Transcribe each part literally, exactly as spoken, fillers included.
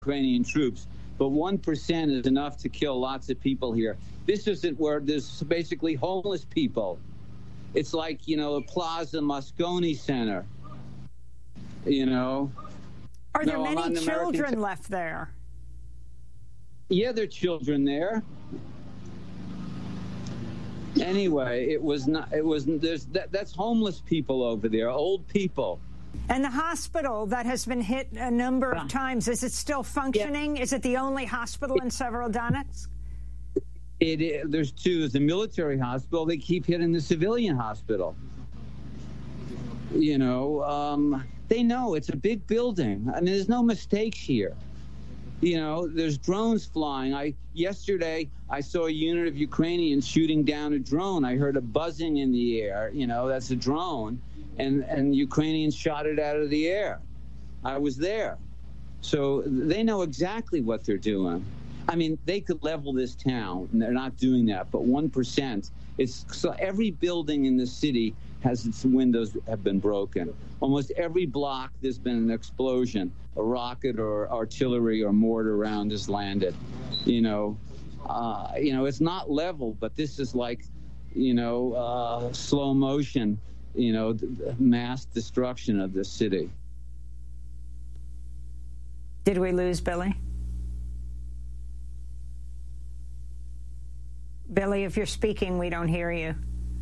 Ukrainian troops, but one percent is enough to kill lots of people here. This isn't where there's basically homeless people. It's like, you know, a Plaza Moscone Center, you know. Are there no, many children t- left there? Yeah, there are children there. Anyway, it was not, it was, there's, that, that's homeless people over there, old people. And the hospital that has been hit a number of times, is it still functioning? Yeah. Is it the only hospital in Severodonetsk? It is. There's two. There's the military hospital. They keep hitting the civilian hospital. You know, um, they know it's a big building. I mean, there's no mistakes here. You know, there's drones flying. I yesterday I saw a unit of Ukrainians shooting down a drone. I heard a buzzing in the air. You know, that's a drone, and and Ukrainians shot it out of the air. I was there, so they know exactly what they're doing. I mean, they could level this town, and they're not doing that. But one percent, it's so every building in the city has its windows have been broken. Almost every block, there's been an explosion. A rocket or artillery or mortar round has landed. You know, uh, you know, it's not level, but this is like, you know, uh, slow motion. You know, mass destruction of the city. Did we lose Billy? Billy, if you're speaking, we don't hear you.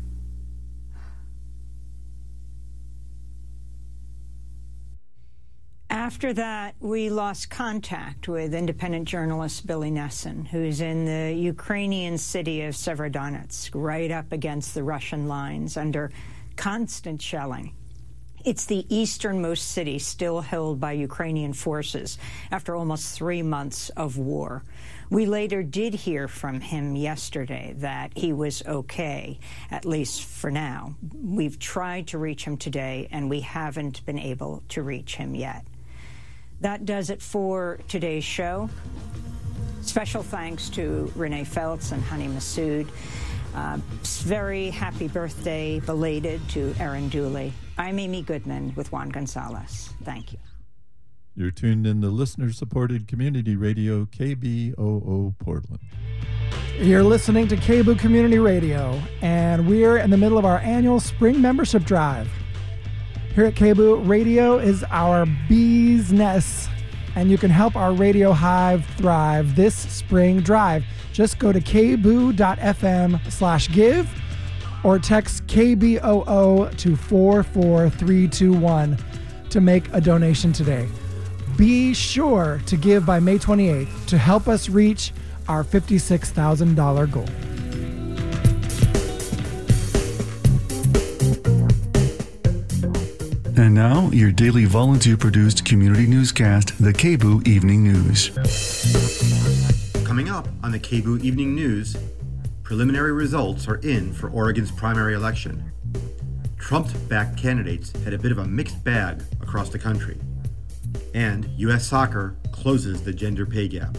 After that, we lost contact with independent journalist Billy Nesson, who's in the Ukrainian city of Severodonetsk, right up against the Russian lines under constant shelling. It's the easternmost city still held by Ukrainian forces after almost three months of war. We later did hear from him yesterday that he was okay, at least for now. We've tried to reach him today, and we haven't been able to reach him yet. That does it for today's show. Special thanks to Renee Feltz and Hani Massoud. Uh, very happy birthday, belated, to Erin Dooley. I'm Amy Goodman with Juan Gonzalez. Thank you. You're tuned in to listener-supported community radio, K B O O Portland. You're listening to K B O O Community Radio, and we're in the middle of our annual spring membership drive. Here at K B O O Radio is our bee's nest, and you can help our radio hive thrive this spring drive. Just go to kboo.fm slash give or text K B O O to four four three two one to make a donation today. Be sure to give by May twenty-eighth to help us reach our fifty-six thousand dollars goal. And now, your daily volunteer-produced community newscast, the K B O O Evening News. Coming up on the K B O O Evening News, preliminary results are in for Oregon's primary election. Trump-backed candidates had a bit of a mixed bag across the country. And U S Soccer closes the gender pay gap.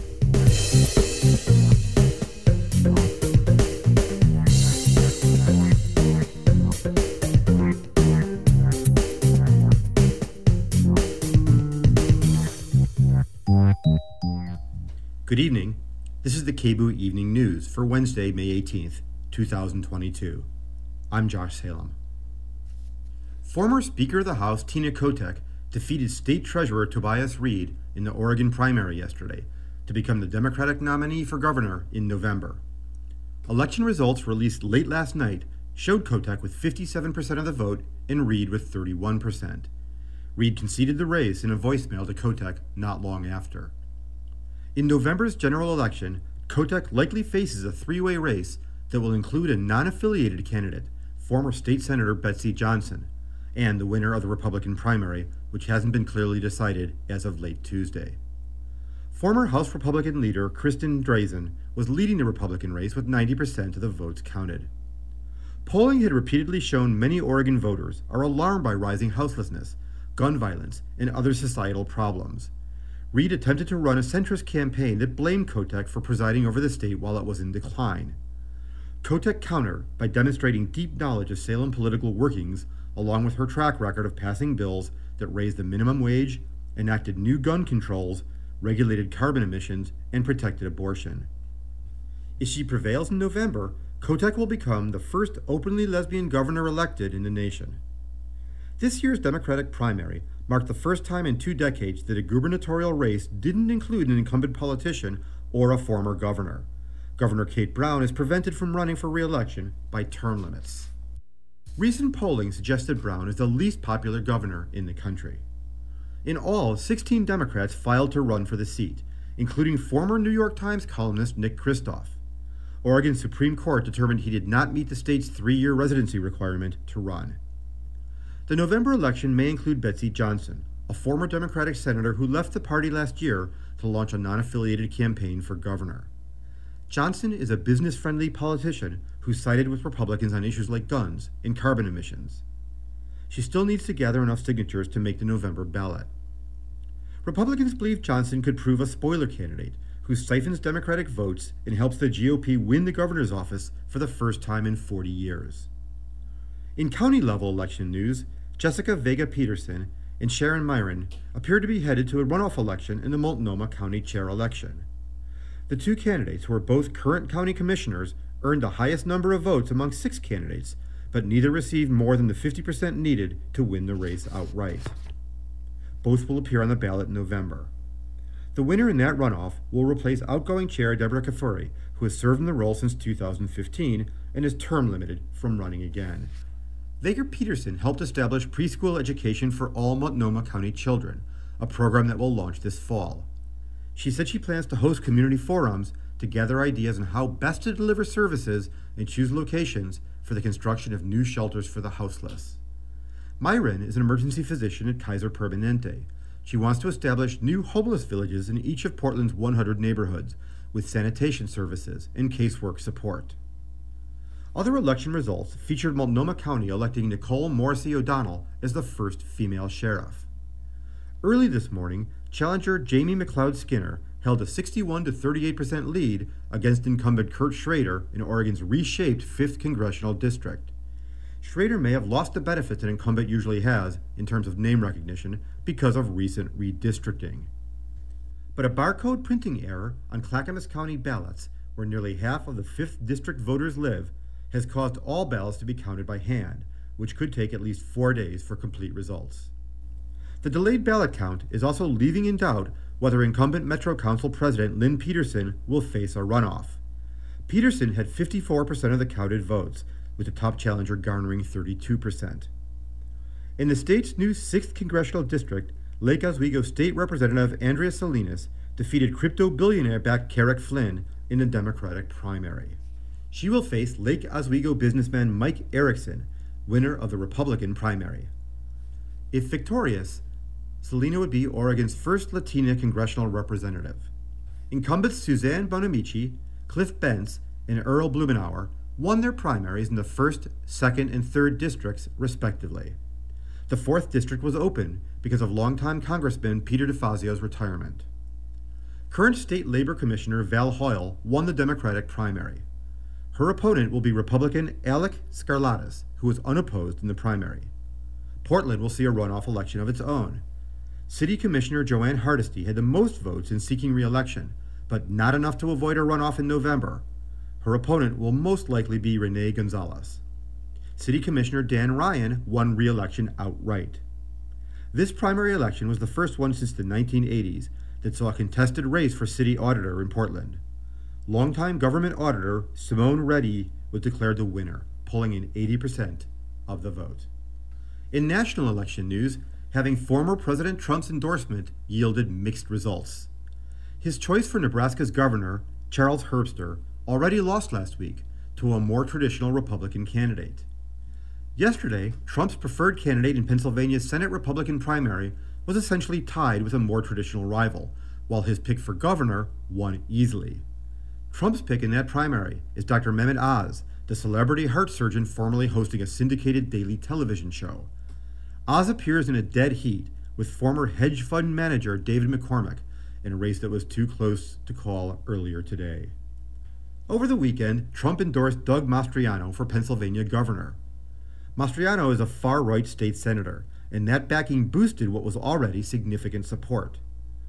Good evening. This is the K B O O Evening News for Wednesday, May eighteenth, twenty twenty-two. I'm Josh Salem. Former Speaker of the House Tina Kotek defeated State Treasurer Tobias Reed in the Oregon primary yesterday to become the Democratic nominee for governor in November. Election results released late last night showed Kotek with fifty-seven percent of the vote and Reed with thirty-one percent. Reed conceded the race in a voicemail to Kotek not long after. In November's general election, Kotek likely faces a three-way race that will include a non-affiliated candidate, former State Senator Betsy Johnson, and the winner of the Republican primary, which hasn't been clearly decided as of late Tuesday. Former House Republican leader Kristen Drazen was leading the Republican race with ninety percent of the votes counted. Polling had repeatedly shown many Oregon voters are alarmed by rising houselessness, gun violence, and other societal problems. Reed attempted to run a centrist campaign that blamed Kotek for presiding over the state while it was in decline. Kotek countered by demonstrating deep knowledge of Salem political workings, along with her track record of passing bills that raised the minimum wage, enacted new gun controls, regulated carbon emissions, and protected abortion. If she prevails in November, Kotek will become the first openly lesbian governor elected in the nation. This year's Democratic primary marked the first time in two decades that a gubernatorial race didn't include an incumbent politician or a former governor. Governor Kate Brown is prevented from running for re-election by term limits. Recent polling suggested Brown is the least popular governor in the country. In all, sixteen Democrats filed to run for the seat, including former New York Times columnist Nick Kristof. Oregon's Supreme Court determined he did not meet the state's three-year residency requirement to run. The November election may include Betsy Johnson, a former Democratic senator who left the party last year to launch a non-affiliated campaign for governor. Johnson is a business-friendly politician who sided with Republicans on issues like guns and carbon emissions. She still needs to gather enough signatures to make the November ballot. Republicans believe Johnson could prove a spoiler candidate who siphons Democratic votes and helps the G O P win the governor's office for the first time in forty years. In county-level election news, Jessica Vega Peterson and Sharon Myron appear to be headed to a runoff election in the Multnomah County Chair election. The two candidates, who are both current county commissioners, earned the highest number of votes among six candidates, but neither received more than the fifty percent needed to win the race outright. Both will appear on the ballot in November. The winner in that runoff will replace outgoing Chair Deborah Kafuri, who has served in the role since two thousand fifteen and is term limited from running again. Vega Peterson helped establish preschool education for all Multnomah County children, a program that will launch this fall. She said she plans to host community forums to gather ideas on how best to deliver services and choose locations for the construction of new shelters for the houseless. Myron is an emergency physician at Kaiser Permanente. She wants to establish new homeless villages in each of Portland's one hundred neighborhoods with sanitation services and casework support. Other election results featured Multnomah County electing Nicole Morrissey O'Donnell as the first female sheriff. Early this morning, challenger Jamie McLeod Skinner held a sixty-one to thirty-eight percent lead against incumbent Kurt Schrader in Oregon's reshaped fifth Congressional District. Schrader may have lost the benefits an incumbent usually has in terms of name recognition because of recent redistricting. But a barcode printing error on Clackamas County ballots, where nearly half of the fifth District voters live, has caused all ballots to be counted by hand, which could take at least four days for complete results. The delayed ballot count is also leaving in doubt whether incumbent Metro Council President Lynn Peterson will face a runoff. Peterson had fifty-four percent of the counted votes, with the top challenger garnering thirty-two percent. In the state's new sixth Congressional District, Lake Oswego State Representative Andrea Salinas defeated crypto-billionaire-backed Carrick Flynn in the Democratic primary. She will face Lake Oswego businessman Mike Erickson, winner of the Republican primary. If victorious, Salina would be Oregon's first Latina congressional representative. Incumbents Suzanne Bonamici, Cliff Bentz, and Earl Blumenauer won their primaries in the first, second, and third districts, respectively. The fourth district was open because of longtime Congressman Peter DeFazio's retirement. Current State Labor Commissioner Val Hoyle won the Democratic primary. Her opponent will be Republican Alec Skarlatis, who was unopposed in the primary. Portland will see a runoff election of its own. City Commissioner Joanne Hardesty had the most votes in seeking re-election, but not enough to avoid a runoff in November. Her opponent will most likely be Renee Gonzalez. City Commissioner Dan Ryan won re-election outright. This primary election was the first one since the nineteen eighties that saw a contested race for city auditor in Portland. Longtime government auditor Simone Reddy was declared the winner, pulling in eighty percent of the vote. In national election news, having former President Trump's endorsement yielded mixed results. His choice for Nebraska's governor, Charles Herbster, already lost last week to a more traditional Republican candidate. Yesterday, Trump's preferred candidate in Pennsylvania's Senate Republican primary was essentially tied with a more traditional rival, while his pick for governor won easily. Trump's pick in that primary is Doctor Mehmet Oz, the celebrity heart surgeon formerly hosting a syndicated daily television show. Oz appears in a dead heat with former hedge fund manager David McCormick in a race that was too close to call earlier today. Over the weekend, Trump endorsed Doug Mastriano for Pennsylvania governor. Mastriano is a far-right state senator, and that backing boosted what was already significant support.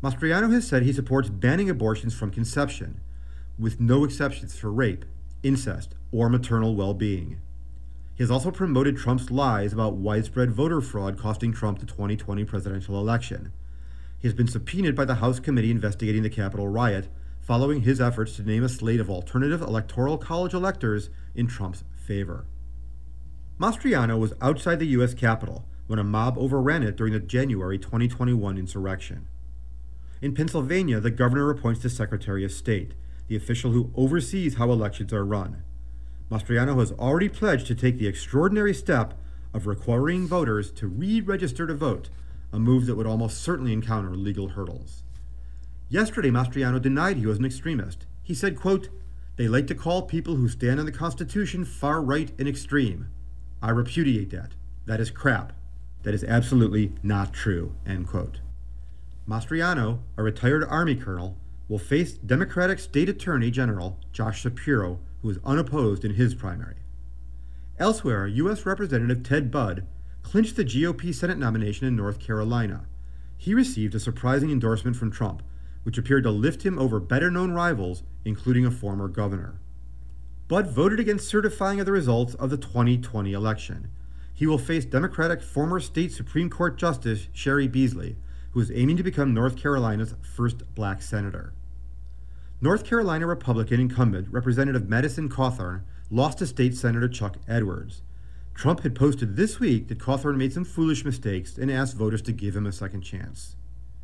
Mastriano has said he supports banning abortions from conception, with no exceptions for rape, incest, or maternal well-being. He has also promoted Trump's lies about widespread voter fraud costing Trump the twenty twenty presidential election. He has been subpoenaed by the House committee investigating the Capitol riot, following his efforts to name a slate of alternative electoral college electors in Trump's favor. Mastriano was outside the U S Capitol when a mob overran it during the January twenty twenty-one insurrection. In Pennsylvania, the governor appoints the Secretary of State, the official who oversees how elections are run. Mastriano has already pledged to take the extraordinary step of requiring voters to re-register to vote, a move that would almost certainly encounter legal hurdles. Yesterday, Mastriano denied he was an extremist. He said, quote, "They like to call people who stand on the Constitution far-right and extreme. I repudiate that. That is crap. That is absolutely not true," end quote. Mastriano, a retired Army colonel, will face Democratic State Attorney General Josh Shapiro, who is unopposed in his primary. Elsewhere, U S Representative Ted Budd clinched the G O P Senate nomination in North Carolina. He received a surprising endorsement from Trump, which appeared to lift him over better-known rivals, including a former governor. Budd voted against certifying of the results of the twenty twenty election. He will face Democratic former state Supreme Court Justice Sherry Beasley, who is aiming to become North Carolina's first black senator. North Carolina Republican incumbent Representative Madison Cawthorn lost to State Senator Chuck Edwards. Trump had posted this week that Cawthorn made some foolish mistakes and asked voters to give him a second chance.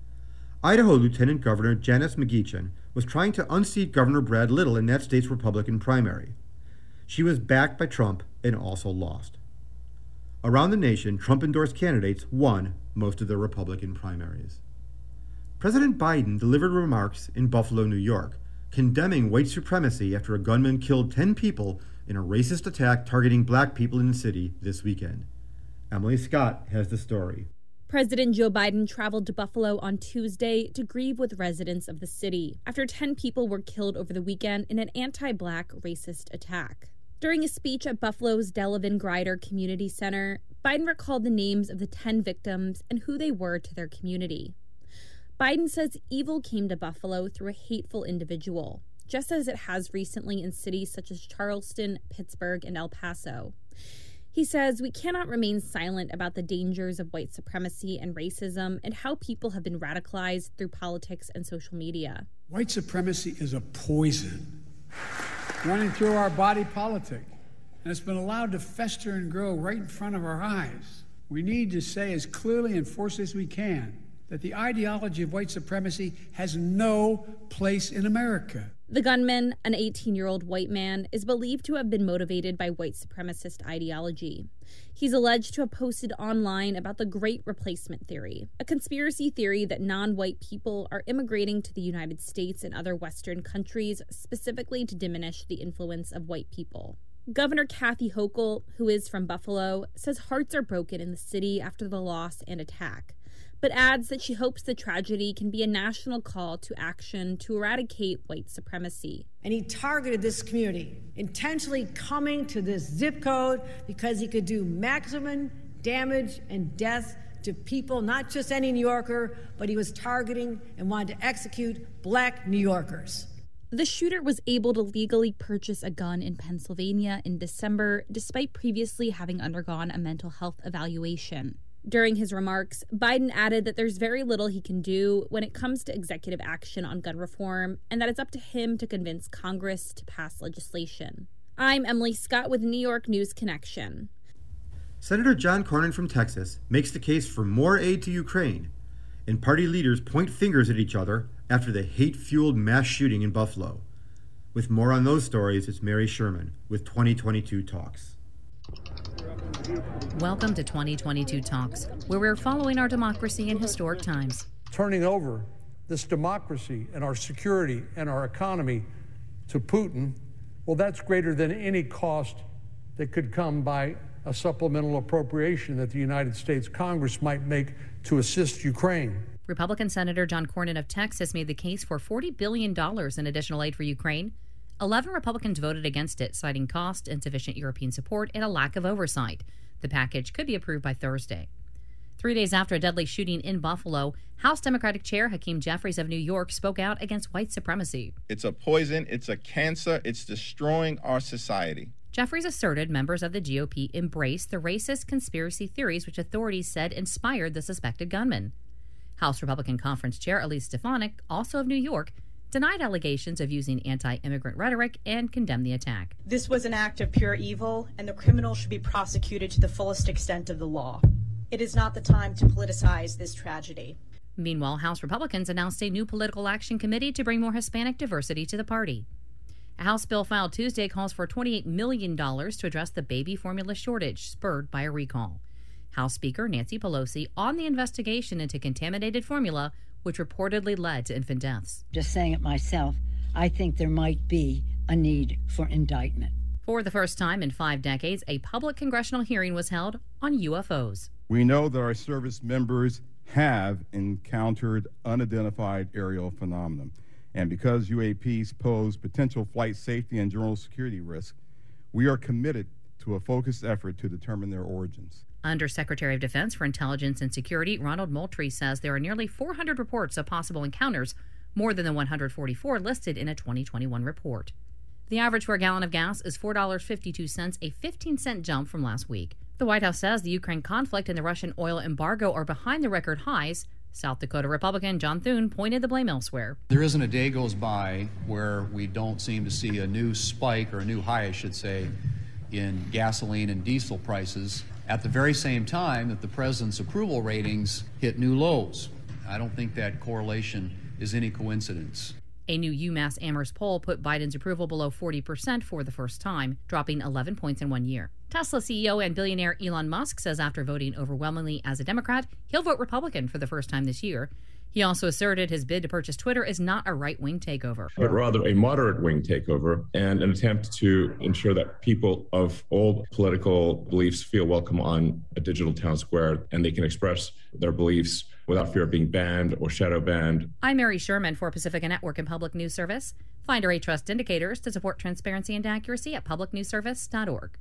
Idaho Lieutenant Governor Janice McGeachin was trying to unseat Governor Brad Little in that state's Republican primary. She was backed by Trump and also lost. Around the nation, Trump-endorsed candidates won most of the Republican primaries. President Biden delivered remarks in Buffalo, New York, condemning white supremacy after a gunman killed ten people in a racist attack targeting black people in the city this weekend. Emily Scott has the story. President Joe Biden traveled to Buffalo on Tuesday to grieve with residents of the city after ten people were killed over the weekend in an anti-black racist attack. During a speech at Buffalo's Delavan Grider Community Center, Biden recalled the names of the ten victims and who they were to their community. Biden says evil came to Buffalo through a hateful individual, just as it has recently in cities such as Charleston, Pittsburgh, and El Paso. He says we cannot remain silent about the dangers of white supremacy and racism and how people have been radicalized through politics and social media. White supremacy is a poison running through our body politic, and it's been allowed to fester and grow right in front of our eyes. We need to say as clearly and forcefully as we can that the ideology of white supremacy has no place in America. The gunman, an eighteen-year-old white man, is believed to have been motivated by white supremacist ideology. He's alleged to have posted online about the Great Replacement Theory, a conspiracy theory that non-white people are immigrating to the United States and other Western countries specifically to diminish the influence of white people. Governor Kathy Hochul, who is from Buffalo, says hearts are broken in the city after the loss and attack, but adds that she hopes the tragedy can be a national call to action to eradicate white supremacy. And he targeted this community, intentionally coming to this zip code because he could do maximum damage and death to people, not just any New Yorker, but he was targeting and wanted to execute black New Yorkers. The shooter was able to legally purchase a gun in Pennsylvania in December, despite previously having undergone a mental health evaluation. During his remarks, Biden added that there's very little he can do when it comes to executive action on gun reform, and that it's up to him to convince Congress to pass legislation. I'm Emily Scott with New York News Connection. Senator John Cornyn from Texas makes the case for more aid to Ukraine, and party leaders point fingers at each other after the hate-fueled mass shooting in Buffalo. With more on those stories, it's Mary Sherman with twenty twenty-two Talks. Welcome to twenty twenty-two Talks, where we're following our democracy in historic times. Turning over this democracy and our security and our economy to Putin, well, that's greater than any cost that could come by a supplemental appropriation that the United States Congress might make to assist Ukraine. Republican Senator John Cornyn of Texas made the case for forty billion dollars in additional aid for Ukraine. Eleven Republicans voted against it, citing cost, insufficient European support, and a lack of oversight. The package could be approved by Thursday. Three days after a deadly shooting in Buffalo, House Democratic Chair Hakeem Jeffries of New York spoke out against white supremacy. It's a poison, it's a cancer, it's destroying our society. Jeffries asserted members of the G O P embraced the racist conspiracy theories which authorities said inspired the suspected gunman. House Republican Conference Chair Elise Stefanik, also of New York, denied allegations of using anti-immigrant rhetoric and condemned the attack. This was an act of pure evil, and the criminal should be prosecuted to the fullest extent of the law. It is not the time to politicize this tragedy. Meanwhile, House Republicans announced a new political action committee to bring more Hispanic diversity to the party. A House bill filed Tuesday calls for twenty-eight million dollars to address the baby formula shortage spurred by a recall. House Speaker Nancy Pelosi on the investigation into contaminated formula, which reportedly led to infant deaths. Just saying it myself, I think there might be a need for indictment. For the first time in five decades, a public congressional hearing was held on U F Os. We know that our service members have encountered unidentified aerial phenomena. And because U A Ps pose potential flight safety and general security risk, we are committed to a focused effort to determine their origins. Undersecretary of Defense for Intelligence and Security Ronald Moultrie says there are nearly four hundred reports of possible encounters, more than the one hundred forty-four listed in a twenty twenty-one report. The average for a gallon of gas is four dollars and fifty-two cents, a fifteen cent jump from last week. The White House says the Ukraine conflict and the Russian oil embargo are behind the record highs. South Dakota Republican John Thune pointed the blame elsewhere. There isn't a day goes by where we don't seem to see a new spike, or a new high, I should say, in gasoline and diesel prices at the very same time that the president's approval ratings hit new lows. I don't think that correlation is any coincidence. A new UMass Amherst poll put Biden's approval below forty percent for the first time, dropping eleven points in one year. Tesla C E O and billionaire Elon Musk says after voting overwhelmingly as a Democrat, he'll vote Republican for the first time this year. He also asserted his bid to purchase Twitter is not a right-wing takeover, but rather a moderate-wing takeover and an attempt to ensure that people of all political beliefs feel welcome on a digital town square and they can express their beliefs without fear of being banned or shadow banned. I'm Mary Sherman for Pacifica Network and Public News Service. Find our A-Trust indicators to support transparency and accuracy at public news service dot org.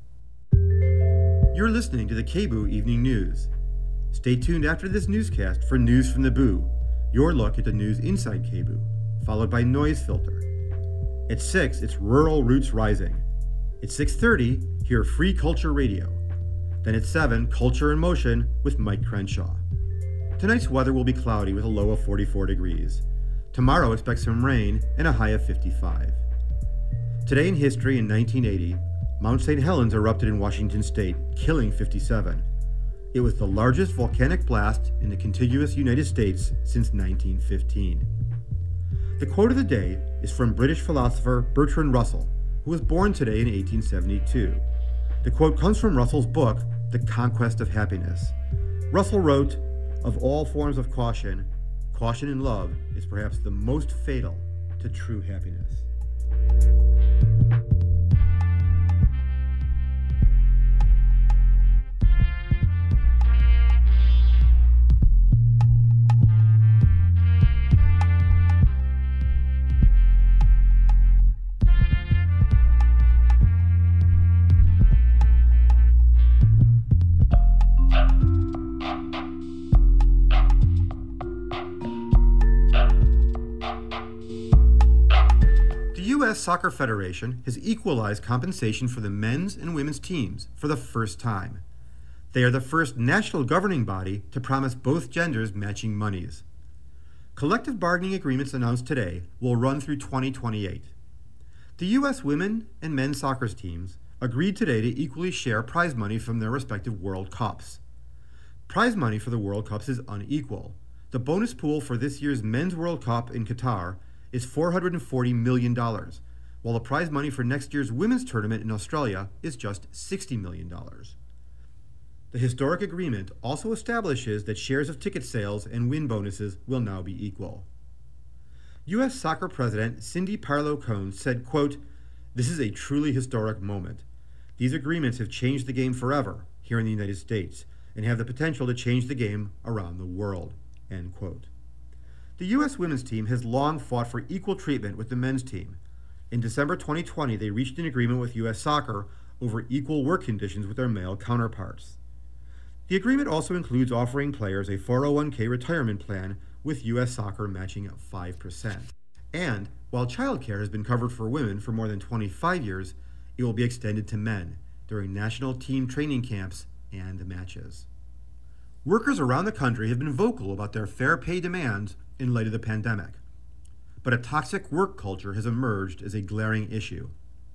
You're listening to the K B O O Evening News. Stay tuned after this newscast for News from the Boo, your look at the news inside K B O O, followed by Noise Filter. At six, it's Rural Roots Rising. At six thirty, hear Free Culture Radio. Then at seven, Culture in Motion with Mike Crenshaw. Tonight's weather will be cloudy with a low of forty-four degrees. Tomorrow, expect some rain and a high of fifty-five. Today in history in nineteen eighty, Mount Saint Helens erupted in Washington state, killing fifty-seven. It was the largest volcanic blast in the contiguous United States since nineteen fifteen. The quote of the day is from British philosopher Bertrand Russell, who was born today in eighteen seventy-two. The quote comes from Russell's book, The Conquest of Happiness. Russell wrote, "Of all forms of caution, caution in love is perhaps the most fatal to true happiness." The U S Soccer Federation has equalized compensation for the men's and women's teams for the first time. They are the first national governing body to promise both genders matching monies. Collective bargaining agreements announced today will run through twenty twenty-eight. The U S women and men's soccer teams agreed today to equally share prize money from their respective World Cups. Prize money for the World Cups is unequal. The bonus pool for this year's Men's World Cup in Qatar is four hundred forty million dollars, while the prize money for next year's women's tournament in Australia is just sixty million dollars. The historic agreement also establishes that shares of ticket sales and win bonuses will now be equal. U S Soccer President Cindy Parlow-Cone said, quote, "This is a truly historic moment. These agreements have changed the game forever here in the United States and have the potential to change the game around the world," end quote. The U S women's team has long fought for equal treatment with the men's team. In December twenty twenty, they reached an agreement with U S Soccer over equal work conditions with their male counterparts. The agreement also includes offering players a four oh one k retirement plan with U S Soccer matching at five percent. And while childcare has been covered for women for more than twenty-five years, it will be extended to men during national team training camps and matches. Workers around the country have been vocal about their fair pay demands in light of the pandemic, but a toxic work culture has emerged as a glaring issue.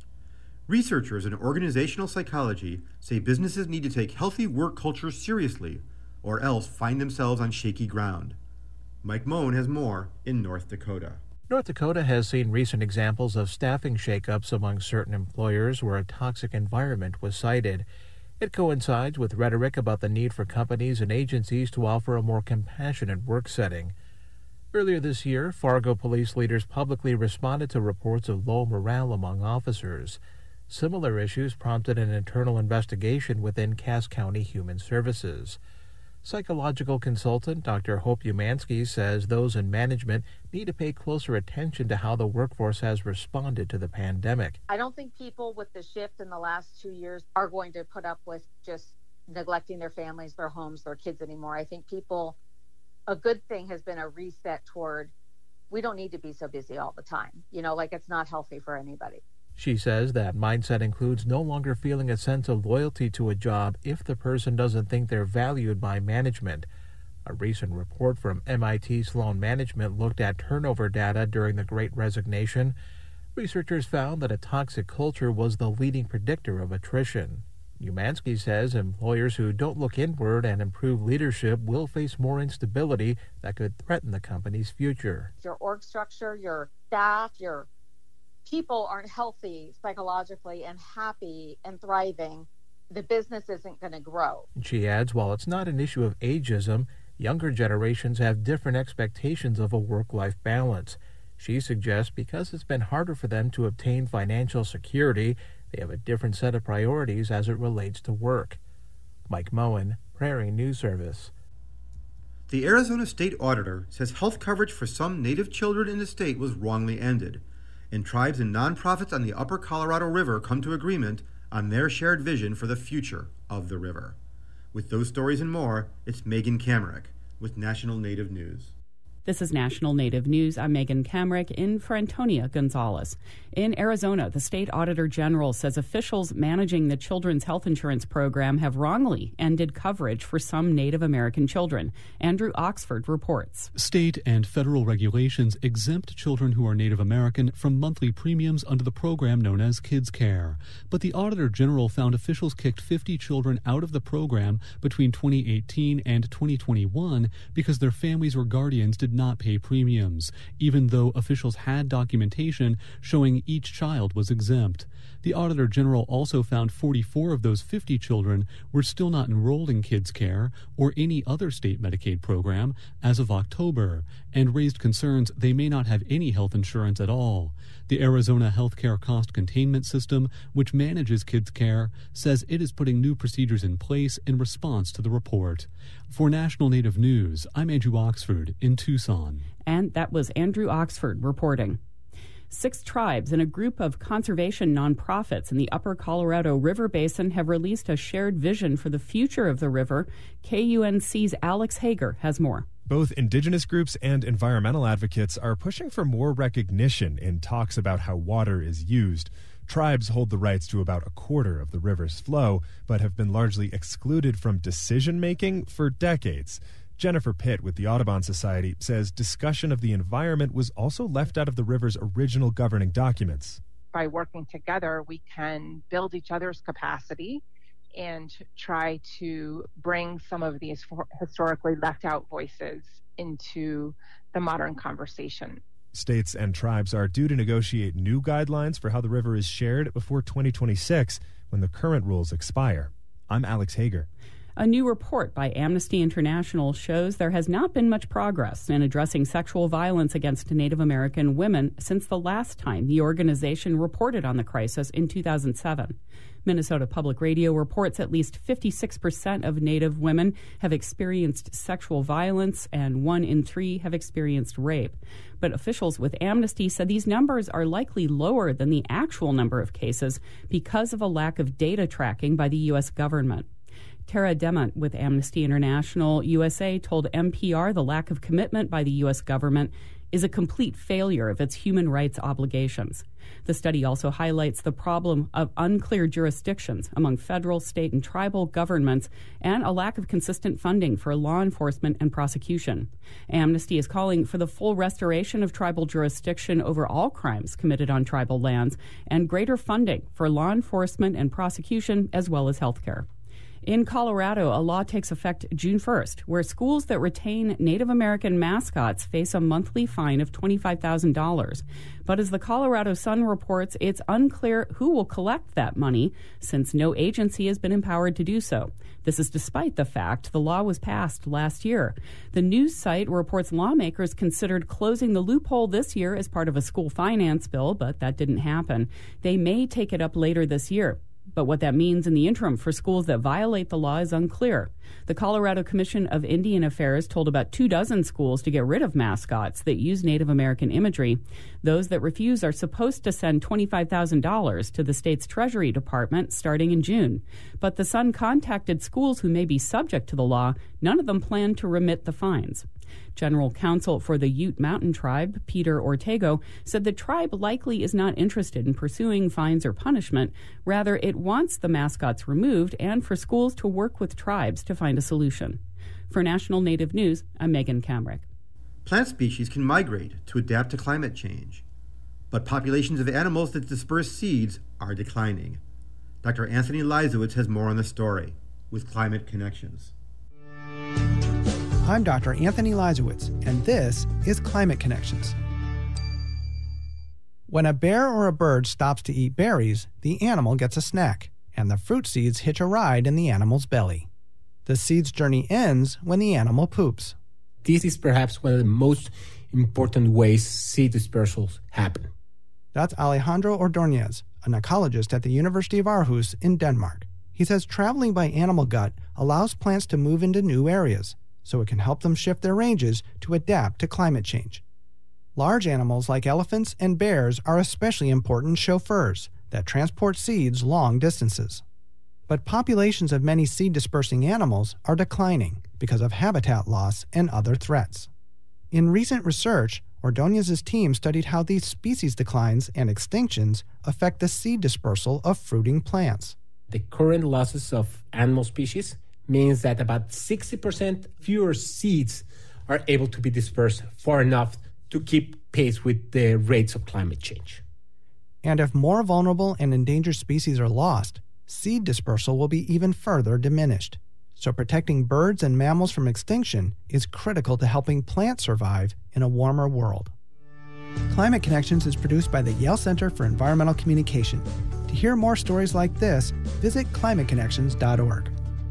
Researchers in organizational psychology say businesses need to take healthy work culture seriously or else find themselves on shaky ground. Mike Moen has more in North Dakota. North Dakota has seen recent examples of staffing shakeups among certain employers where a toxic environment was cited. It coincides with rhetoric about the need for companies and agencies to offer a more compassionate work setting. Earlier this year, Fargo police leaders publicly responded to reports of low morale among officers. Similar issues prompted an internal investigation within Cass County Human Services. Psychological consultant Doctor Hope Umansky says those in management need to pay closer attention to how the workforce has responded to the pandemic. I don't think people with the shift in the last two years are going to put up with just neglecting their families, their homes, their kids anymore. I think people, a good thing has been a reset toward, we don't need to be so busy all the time. You know, like it's not healthy for anybody. She says that mindset includes no longer feeling a sense of loyalty to a job if the person doesn't think they're valued by management. A recent report from M I T Sloan Management looked at turnover data during the Great Resignation. Researchers found that a toxic culture was the leading predictor of attrition. Umansky says employers who don't look inward and improve leadership will face more instability that could threaten the company's future. Your org structure, your staff, your people aren't healthy psychologically and happy and thriving, the business isn't going to grow. She adds, while it's not an issue of ageism, younger generations have different expectations of a work-life balance. She suggests because it's been harder for them to obtain financial security, they have a different set of priorities as it relates to work. Mike Moen, Prairie News Service. The Arizona State Auditor says health coverage for some Native children in the state was wrongly ended, and tribes and nonprofits on the upper Colorado River come to agreement on their shared vision for the future of the river. With those stories and more, it's Megan Kamerick with National Native News. This is National Native News. I'm Megan Kamerick in for Antonia Gonzalez. In Arizona, the state auditor general says officials managing the Children's Health Insurance Program have wrongly ended coverage for some Native American children. Andrew Oxford reports. State and federal regulations exempt children who are Native American from monthly premiums under the program known as Kids Care. But the auditor general found officials kicked fifty children out of the program between twenty eighteen and twenty twenty-one because their families or guardians did not pay premiums, even though officials had documentation showing each child was exempt. The Auditor General also found forty-four of those fifty children were still not enrolled in Kids Care or any other state Medicaid program as of October, and raised concerns they may not have any health insurance at all. The Arizona Healthcare Cost Containment System, which manages Kids Care, says it is putting new procedures in place in response to the report. For National Native News, I'm Andrew Oxford in Tucson. And that was Andrew Oxford reporting. Six tribes and a group of conservation nonprofits in the upper Colorado River Basin have released a shared vision for the future of the river. K U N C's Alex Hager has more. Both indigenous groups and environmental advocates are pushing for more recognition in talks about how water is used. Tribes hold the rights to about a quarter of the river's flow, but have been largely excluded from decision-making for decades. Jennifer Pitt with the Audubon Society says discussion of the environment was also left out of the river's original governing documents. By working together, we can build each other's capacity and try to bring some of these historically left out voices into the modern conversation. States and tribes are due to negotiate new guidelines for how the river is shared before twenty twenty-six, when the current rules expire. I'm Alex Hager. A new report by Amnesty International shows there has not been much progress in addressing sexual violence against Native American women since the last time the organization reported on the crisis in two thousand seven. Minnesota Public Radio reports at least fifty-six percent of Native women have experienced sexual violence and one in three have experienced rape. But officials with Amnesty said these numbers are likely lower than the actual number of cases because of a lack of data tracking by the U S government. Tara Demont with Amnesty International U S A told N P R the lack of commitment by the U S government is a complete failure of its human rights obligations. The study also highlights the problem of unclear jurisdictions among federal, state, and tribal governments and a lack of consistent funding for law enforcement and prosecution. Amnesty is calling for the full restoration of tribal jurisdiction over all crimes committed on tribal lands and greater funding for law enforcement and prosecution as well as health care. In Colorado, a law takes effect June first, where schools that retain Native American mascots face a monthly fine of twenty-five thousand dollars. But as the Colorado Sun reports, it's unclear who will collect that money, since no agency has been empowered to do so. This is despite the fact the law was passed last year. The news site reports lawmakers considered closing the loophole this year as part of a school finance bill, but that didn't happen. They may take it up later this year. But what that means in the interim for schools that violate the law is unclear. The Colorado Commission of Indian Affairs told about two dozen schools to get rid of mascots that use Native American imagery. Those that refuse are supposed to send twenty-five thousand dollars to the state's Treasury Department starting in June. But the Sun contacted schools who may be subject to the law. None of them plan to remit the fines. General Counsel for the Ute Mountain Tribe, Peter Ortego, said the tribe likely is not interested in pursuing fines or punishment. Rather, it wants the mascots removed and for schools to work with tribes to find a solution. For National Native News, I'm Megan Kamrick. Plant species can migrate to adapt to climate change, but populations of animals that disperse seeds are declining. Doctor Anthony Leisowitz has more on the story with Climate Connections. I'm Doctor Anthony Leisowitz, and this is Climate Connections. When a bear or a bird stops to eat berries, the animal gets a snack, and the fruit seeds hitch a ride in the animal's belly. The seed's journey ends when the animal poops. This is perhaps one of the most important ways seed dispersals happen. That's Alejandro Ordóñez, an ecologist at the University of Aarhus in Denmark. He says traveling by animal gut allows plants to move into new areas, so it can help them shift their ranges to adapt to climate change. Large animals like elephants and bears are especially important chauffeurs that transport seeds long distances. But populations of many seed-dispersing animals are declining because of habitat loss and other threats. In recent research, Ordóñez's team studied how these species declines and extinctions affect the seed dispersal of fruiting plants. The current losses of animal species means that about sixty percent fewer seeds are able to be dispersed far enough to keep pace with the rates of climate change. And if more vulnerable and endangered species are lost, seed dispersal will be even further diminished. So protecting birds and mammals from extinction is critical to helping plants survive in a warmer world. Climate Connections is produced by the Yale Center for Environmental Communication. To hear more stories like this, visit climate connections dot org.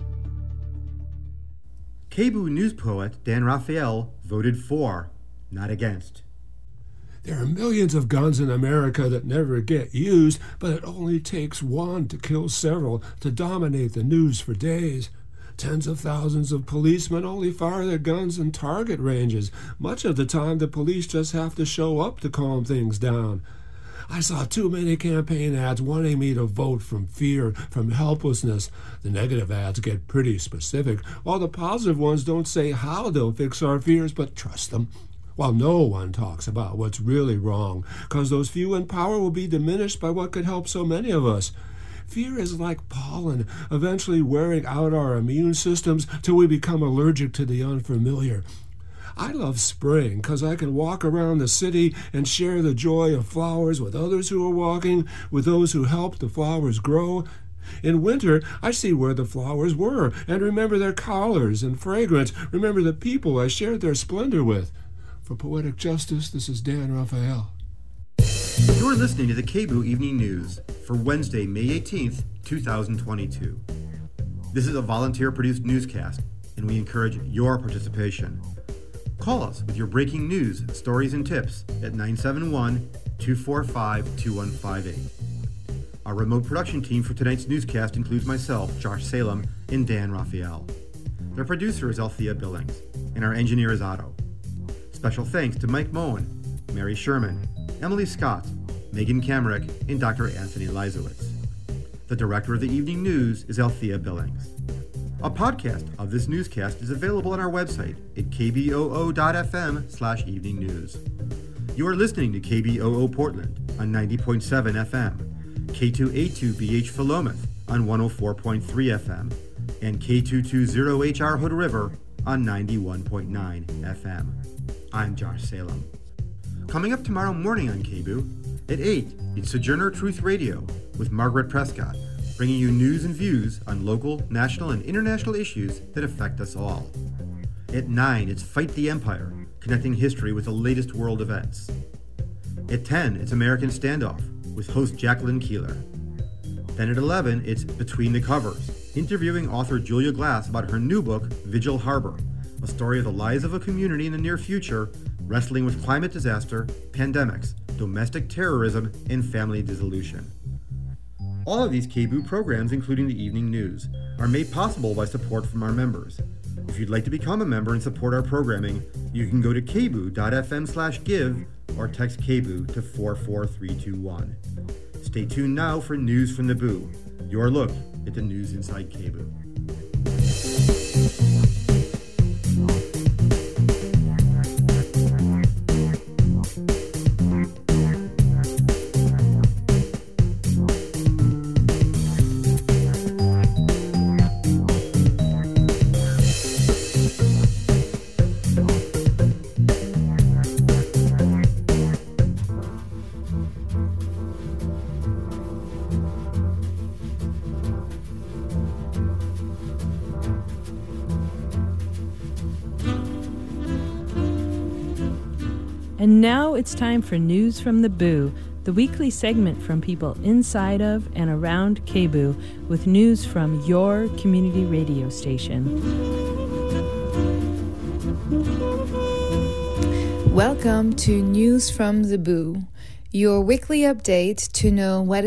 K B O O news poet Dan Rafael voted for, not against. There are millions of guns in America that never get used, but it only takes one to kill several to dominate the news for days. Tens of thousands of policemen only fire their guns in target ranges. Much of the time, the police just have to show up to calm things down. I saw too many campaign ads wanting me to vote from fear, from helplessness. The negative ads get pretty specific, while the positive ones don't say how they'll fix our fears, but trust them. While no one talks about what's really wrong, because those few in power will be diminished by what could help so many of us. Fear is like pollen, eventually wearing out our immune systems till we become allergic to the unfamiliar. I love spring because I can walk around the city and share the joy of flowers with others who are walking, with those who help the flowers grow. In winter, I see where the flowers were and remember their colors and fragrance, remember the people I shared their splendor with. For Poetic Justice, this is Dan Rafael. You're listening to the K B O O Evening News for Wednesday, May eighteenth, twenty twenty-two. This is a volunteer-produced newscast, and we encourage your participation. Call us with your breaking news, stories, and tips at nine seven one, two four five, two one five eight. Our remote production team for tonight's newscast includes myself, Josh Salem, and Dan Rafael. Their producer is Althea Billings, and our engineer is Otto. Special thanks to Mike Moen, Mary Sherman, Emily Scott, Megan Kamrick, and Doctor Anthony Leisowitz. The director of the evening news is Althea Billings. A podcast of this newscast is available on our website at k b o o dot f m slash evening news. You are listening to K B O O Portland on ninety point seven F M, K two eighty-two B H Philomath on one oh four point three F M, and K two twenty H R Hood River on ninety-one point nine F M. I'm Josh Salem. Coming up tomorrow morning on K B O O, at eight, it's Sojourner Truth Radio with Margaret Prescott, bringing you news and views on local, national, and international issues that affect us all. At nine, it's Fight the Empire, connecting history with the latest world events. At ten, it's American Standoff with host Jacqueline Keeler. Then at eleven, it's Between the Covers, interviewing author Julia Glass about her new book, Vigil Harbor, a story of the lives of a community in the near future, wrestling with climate disaster, pandemics, domestic terrorism, and family dissolution. All of these K B O O programs, including the evening news, are made possible by support from our members. If you'd like to become a member and support our programming, you can go to k b o o dot f m slash give or text K B O O to four four three two one. Stay tuned now for News from the B O O, your look at the news inside K B O O. And now it's time for News from the B O O, the weekly segment from people inside of and around K B O O with news from your community radio station. Welcome to News from the B O O, your weekly update to know what